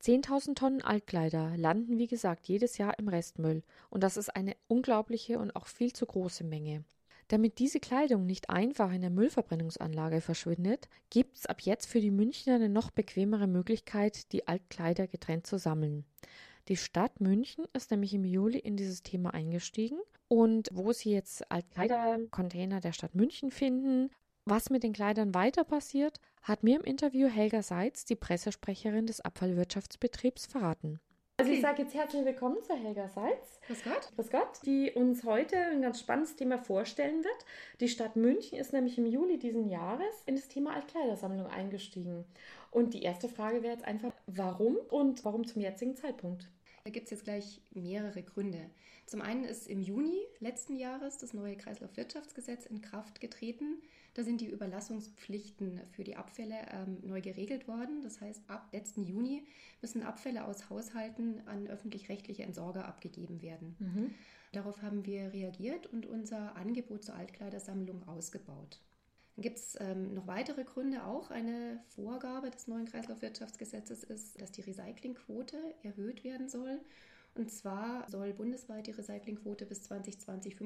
10.000 Tonnen Altkleider landen, wie gesagt, jedes Jahr im Restmüll. Und das ist eine unglaubliche und auch viel zu große Menge. Damit diese Kleidung nicht einfach in der Müllverbrennungsanlage verschwindet, gibt es ab jetzt für die Münchner eine noch bequemere Möglichkeit, die Altkleider getrennt zu sammeln. Die Stadt München ist nämlich im Juli in dieses Thema eingestiegen und wo Sie jetzt Altkleidercontainer der Stadt München finden, was mit den Kleidern weiter passiert, hat mir im Interview Helga Seitz, die Pressesprecherin des Abfallwirtschaftsbetriebs, verraten. Also ich sage jetzt herzlich willkommen zu Helga Seitz. Grüß Gott. Grüß Gott, die uns heute ein ganz spannendes Thema vorstellen wird. Die Stadt München ist nämlich im Juli diesen Jahres in das Thema Altkleidersammlung eingestiegen. Und die erste Frage wäre jetzt einfach, warum und warum zum jetzigen Zeitpunkt? Da gibt es jetzt gleich mehrere Gründe. Zum einen ist im Juni letzten Jahres das neue Kreislaufwirtschaftsgesetz in Kraft getreten. Da sind die Überlassungspflichten für die Abfälle neu geregelt worden. Das heißt, ab letzten Juni müssen Abfälle aus Haushalten an öffentlich-rechtliche Entsorger abgegeben werden. Darauf haben wir reagiert und unser Angebot zur Altkleidersammlung ausgebaut. Dann gibt es noch weitere Gründe. Auch eine Vorgabe des neuen Kreislaufwirtschaftsgesetzes ist, dass die Recyclingquote erhöht werden soll. Und zwar soll bundesweit die Recyclingquote bis 2020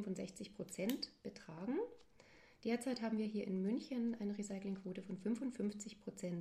65% betragen. Derzeit haben wir hier in München eine Recyclingquote von 55%.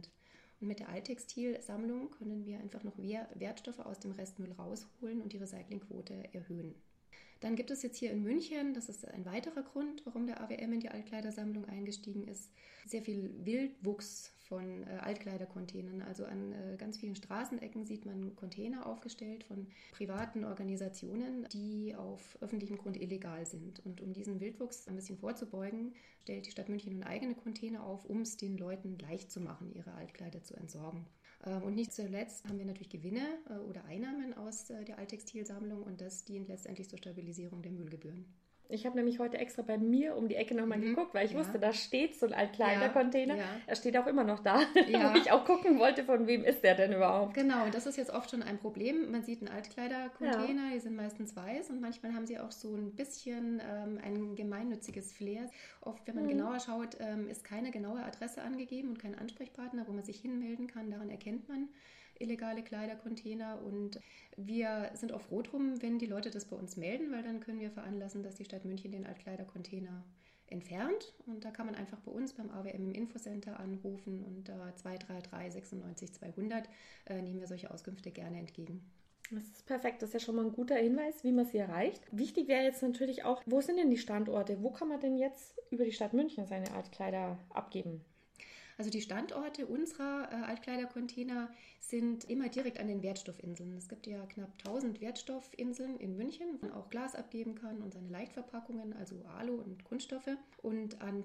Und mit der Alttextilsammlung können wir einfach noch mehr Wertstoffe aus dem Restmüll rausholen und die Recyclingquote erhöhen. Dann gibt es jetzt hier in München, das ist ein weiterer Grund, warum der AWM in die Altkleidersammlung eingestiegen ist, sehr viel Wildwuchs von Altkleidercontainern. Also an ganz vielen Straßenecken sieht man Container aufgestellt von privaten Organisationen, die auf öffentlichem Grund illegal sind. Und um diesen Wildwuchs ein bisschen vorzubeugen, stellt die Stadt München nun eigene Container auf, um es den Leuten leicht zu machen, ihre Altkleider zu entsorgen. Und nicht zuletzt haben wir natürlich Gewinne oder Einnahmen aus der Alttextilsammlung und das dient letztendlich zur Stabilisierung der Müllgebühren. Ich habe nämlich heute extra bei mir um die Ecke nochmal geguckt, weil ich wusste, da steht so ein Altkleidercontainer. Er steht auch immer noch da, wo ich auch gucken wollte, von wem ist der denn überhaupt. Genau, und das ist jetzt oft schon ein Problem. Man sieht einen Altkleidercontainer, die sind meistens weiß und manchmal haben sie auch so ein bisschen ein gemeinnütziges Flair. Oft, wenn man genauer schaut, ist keine genaue Adresse angegeben und kein Ansprechpartner, wo man sich hinmelden kann. Daran erkennt man illegale Kleidercontainer und wir sind auch froh drum, wenn die Leute das bei uns melden, weil dann können wir veranlassen, dass die Stadt München den Altkleidercontainer entfernt und da kann man einfach bei uns beim AWM im Infocenter anrufen und 233 96 200 nehmen wir solche Auskünfte gerne entgegen. Das ist perfekt, das ist ja schon mal ein guter Hinweis, wie man sie erreicht. Wichtig wäre jetzt natürlich auch, wo sind denn die Standorte? Wo kann man denn jetzt über die Stadt München seine Altkleider abgeben? Also die Standorte unserer Altkleidercontainer sind immer direkt an den Wertstoffinseln. Es gibt ja knapp 1000 Wertstoffinseln in München, wo man auch Glas abgeben kann und seine Leichtverpackungen, also Alu und Kunststoffe. Und an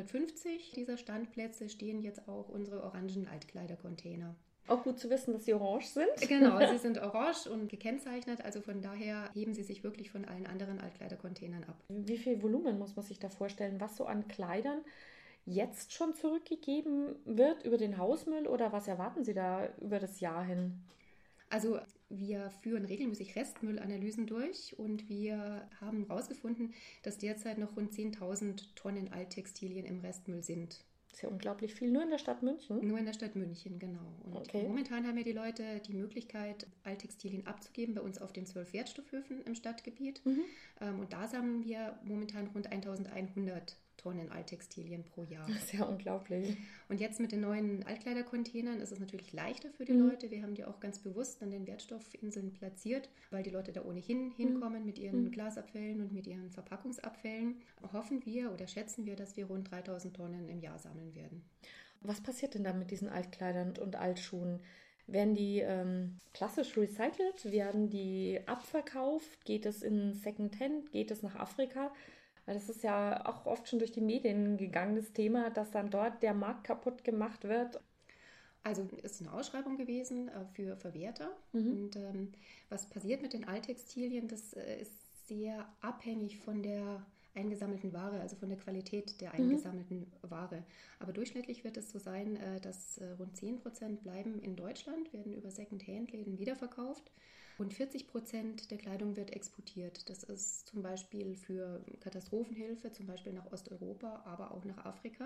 250 dieser Standplätze stehen jetzt auch unsere orangen Altkleidercontainer. Auch gut zu wissen, dass sie orange sind. Genau, sie sind orange und gekennzeichnet, also von daher heben sie sich wirklich von allen anderen Altkleidercontainern ab. Wie viel Volumen muss man sich da vorstellen, was so an Kleidern jetzt schon zurückgegeben wird über den Hausmüll oder was erwarten Sie da über das Jahr hin? Also wir führen regelmäßig Restmüllanalysen durch und wir haben herausgefunden, dass derzeit noch rund 10.000 Tonnen Alttextilien im Restmüll sind. Das ist ja unglaublich viel, nur in der Stadt München? Nur in der Stadt München, genau. Und momentan haben ja die Leute die Möglichkeit, Alttextilien abzugeben bei uns auf den 12 Wertstoffhöfen im Stadtgebiet. Und da sammeln wir momentan rund 1.100 Tonnen Alttextilien pro Jahr. Das ist ja unglaublich. Und jetzt mit den neuen Altkleidercontainern ist es natürlich leichter für die Leute. Wir haben die auch ganz bewusst an den Wertstoffinseln platziert, weil die Leute da ohnehin hinkommen mit ihren Glasabfällen und mit ihren Verpackungsabfällen. Hoffen wir oder schätzen wir, dass wir rund 3.000 Tonnen im Jahr sammeln werden. Was passiert denn da mit diesen Altkleidern und Altschuhen? Werden die klassisch recycelt? Werden die abverkauft? Geht es in Secondhand? Geht es nach Afrika? Weil das ist ja auch oft schon durch die Medien gegangen, das Thema, dass dann dort der Markt kaputt gemacht wird. Also es ist eine Ausschreibung gewesen für Verwerter. Und was passiert mit den Alttextilien, das ist sehr abhängig von der eingesammelten Ware, also von der Qualität der eingesammelten Ware. Aber durchschnittlich wird es so sein, dass rund 10% bleiben in Deutschland, werden über Second-Hand-Läden wiederverkauft. Rund 40% der Kleidung wird exportiert. Das ist zum Beispiel für Katastrophenhilfe, zum Beispiel nach Osteuropa, aber auch nach Afrika.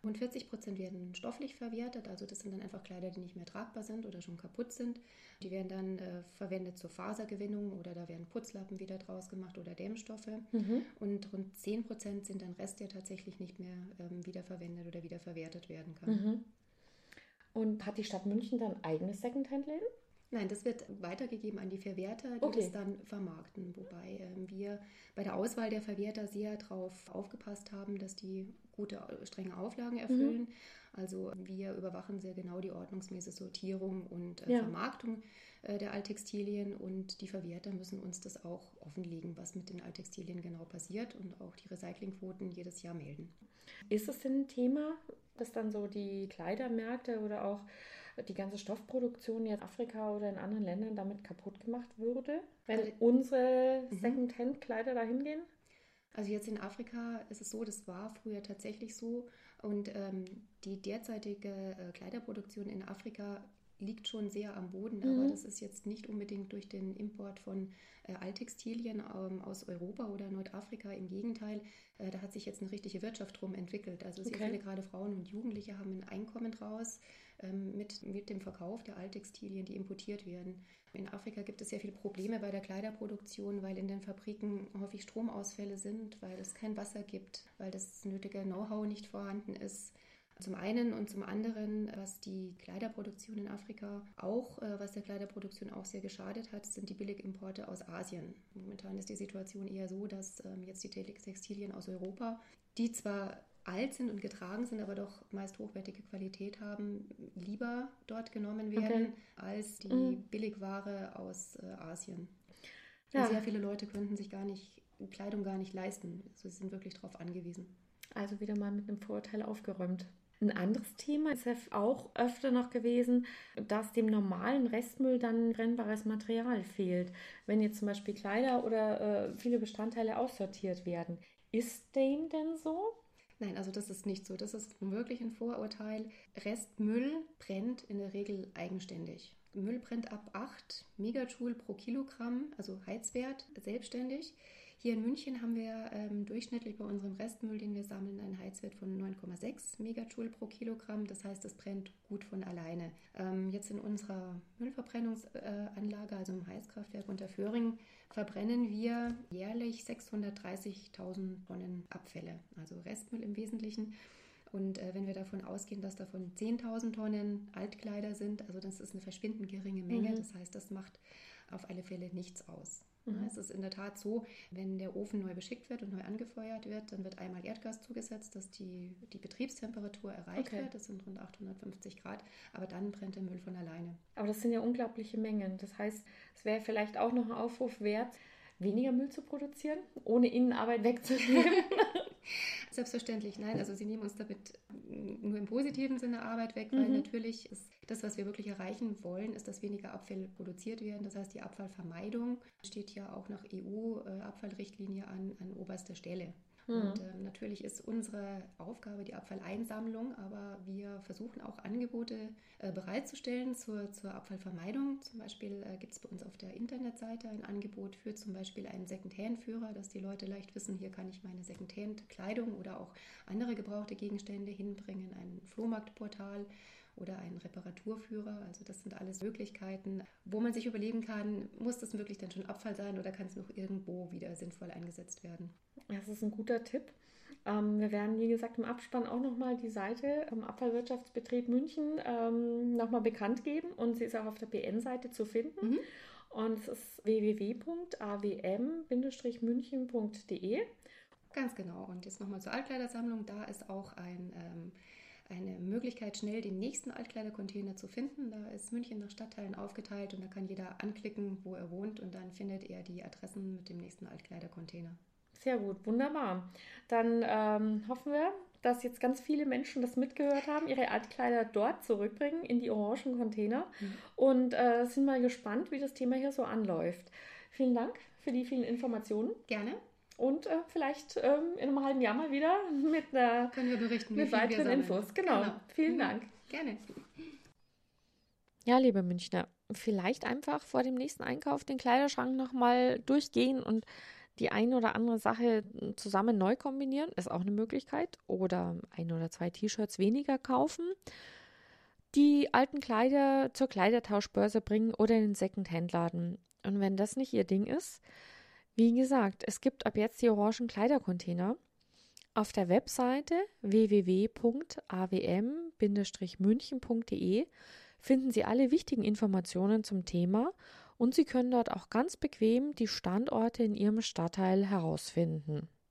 Rund 40% werden stofflich verwertet, also das sind dann einfach Kleider, die nicht mehr tragbar sind oder schon kaputt sind. Die werden dann verwendet zur Fasergewinnung oder da werden Putzlappen wieder draus gemacht oder Dämmstoffe. Und rund 10% sind dann Rest, der tatsächlich nicht mehr wiederverwendet oder wiederverwertet werden kann. Und hat die Stadt München dann eigene Secondhand-Läden? Nein, das wird weitergegeben an die Verwerter, die das dann vermarkten. Wobei wir bei der Auswahl der Verwerter sehr darauf aufgepasst haben, dass die gute, strenge Auflagen erfüllen. Also wir überwachen sehr genau die ordnungsmäßige Sortierung und Vermarktung der Alttextilien und die Verwerter müssen uns das auch offenlegen, was mit den Alttextilien genau passiert und auch die Recyclingquoten jedes Jahr melden. Ist es denn ein Thema, dass dann so die Kleidermärkte oder auch die ganze Stoffproduktion in Afrika oder in anderen Ländern damit kaputt gemacht würde, wenn unsere Secondhand-Kleider dahin gehen? Also jetzt in Afrika ist es so, das war früher tatsächlich so und die derzeitige Kleiderproduktion in Afrika liegt schon sehr am Boden, aber das ist jetzt nicht unbedingt durch den Import von Alttextilien aus Europa oder Nordafrika. Im Gegenteil, da hat sich jetzt eine richtige Wirtschaft drum entwickelt. Also sehr viele gerade Frauen und Jugendliche haben ein Einkommen draus mit dem Verkauf der Alttextilien, die importiert werden. In Afrika gibt es sehr viele Probleme bei der Kleiderproduktion, weil in den Fabriken häufig Stromausfälle sind, weil es kein Wasser gibt, weil das nötige Know-how nicht vorhanden ist. Zum einen und zum anderen, was die Kleiderproduktion in Afrika auch, was der Kleiderproduktion auch sehr geschadet hat, sind die Billigimporte aus Asien. Momentan ist die Situation eher so, dass jetzt die Textilien aus Europa, die zwar alt sind und getragen sind, aber doch meist hochwertige Qualität haben, lieber dort genommen werden als die Billigware aus Asien. Und sehr viele Leute könnten sich Kleidung gar nicht leisten. Also sie sind wirklich darauf angewiesen. Also wieder mal mit einem Vorurteil aufgeräumt. Ein anderes Thema ist ja auch öfter noch gewesen, dass dem normalen Restmüll dann brennbares Material fehlt. Wenn jetzt zum Beispiel Kleider oder viele Bestandteile aussortiert werden. Ist dem denn so? Nein, also das ist nicht so. Das ist wirklich ein Vorurteil. Restmüll brennt in der Regel eigenständig. Müll brennt ab 8 Megajoule pro Kilogramm, also Heizwert, selbstständig. Hier in München haben wir durchschnittlich bei unserem Restmüll, den wir sammeln, einen Heizwert von 9,6 Megajoule pro Kilogramm. Das heißt, es brennt gut von alleine. Jetzt in unserer Müllverbrennungsanlage, also im Heizkraftwerk Unterföhring, verbrennen wir jährlich 630.000 Tonnen Abfälle, also Restmüll im Wesentlichen. Und wenn wir davon ausgehen, dass davon 10.000 Tonnen Altkleider sind, also das ist eine verschwindend geringe Menge, das heißt, das macht auf alle Fälle nichts aus. Es ist in der Tat so, wenn der Ofen neu beschickt wird und neu angefeuert wird, dann wird einmal Erdgas zugesetzt, dass die Betriebstemperatur erreicht wird. Das sind rund 850 Grad, aber dann brennt der Müll von alleine. Aber das sind ja unglaubliche Mengen. Das heißt, es wäre vielleicht auch noch ein Aufruf wert, weniger Müll zu produzieren, ohne Innenarbeit wegzunehmen. Selbstverständlich, nein. Also sie nehmen uns damit nur im positiven Sinne Arbeit weg, weil natürlich ist das, was wir wirklich erreichen wollen, ist, dass weniger Abfälle produziert werden. Das heißt, die Abfallvermeidung steht ja auch nach EU-Abfallrichtlinie an oberster Stelle. Und natürlich ist unsere Aufgabe die Abfalleinsammlung, aber wir versuchen auch Angebote bereitzustellen zur Abfallvermeidung. Zum Beispiel gibt es bei uns auf der Internetseite ein Angebot für zum Beispiel einen Secondhand-Führer, dass die Leute leicht wissen, hier kann ich meine Secondhand-Kleidung oder auch andere gebrauchte Gegenstände hinbringen, ein Flohmarktportal oder einen Reparaturführer. Also das sind alles Möglichkeiten, wo man sich überlegen kann, muss das wirklich dann schon Abfall sein oder kann es noch irgendwo wieder sinnvoll eingesetzt werden? Das ist ein guter Tipp. Wir werden, wie gesagt, im Abspann auch nochmal die Seite Abfallwirtschaftsbetrieb München nochmal bekannt geben und sie ist auch auf der BN-Seite zu finden. Und es ist www.awm-münchen.de. Ganz genau. Und jetzt nochmal zur Altkleidersammlung. Da ist auch eine Möglichkeit, schnell den nächsten Altkleidercontainer zu finden. Da ist München nach Stadtteilen aufgeteilt und da kann jeder anklicken, wo er wohnt und dann findet er die Adressen mit dem nächsten Altkleidercontainer. Sehr gut, wunderbar. Dann hoffen wir, dass jetzt ganz viele Menschen das mitgehört haben, ihre Altkleider dort zurückbringen in die orangen Container und sind mal gespannt, wie das Thema hier so anläuft. Vielen Dank für die vielen Informationen. Gerne. Und vielleicht in einem halben Jahr mal wieder können wir berichten, mit weiteren Infos. Genau. Vielen Dank. Gerne. Ja, liebe Münchner, vielleicht einfach vor dem nächsten Einkauf den Kleiderschrank nochmal durchgehen und Die ein oder andere Sache zusammen neu kombinieren ist auch eine Möglichkeit. Oder 1 oder 2 T-Shirts weniger kaufen. Die alten Kleider zur Kleidertauschbörse bringen oder in den Second-Hand-Laden. Und wenn das nicht ihr Ding ist, wie gesagt, es gibt ab jetzt die orangen Kleidercontainer. Auf der Webseite www.awm-münchen.de finden Sie alle wichtigen Informationen zum Thema und Sie können dort auch ganz bequem die Standorte in Ihrem Stadtteil herausfinden.